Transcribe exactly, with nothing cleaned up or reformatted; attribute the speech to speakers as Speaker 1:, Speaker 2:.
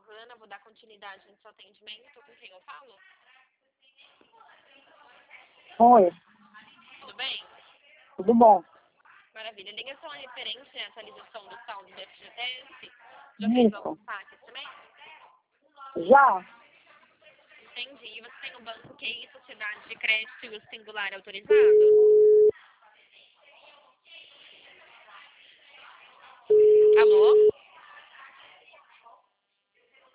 Speaker 1: Hanna, vou dar continuidade no seu atendimento. Com quem eu falo?
Speaker 2: Oi,
Speaker 1: Tudo bem?
Speaker 2: tudo bom?
Speaker 1: Maravilha. Ligação referente à atualização do saldo do F G T S. Já fez
Speaker 2: Isso,
Speaker 1: alguns saques também?
Speaker 2: já,
Speaker 1: Entendi. E você tem o banco Q I, Sociedade de Crédito e o Singular autorizado? Alô?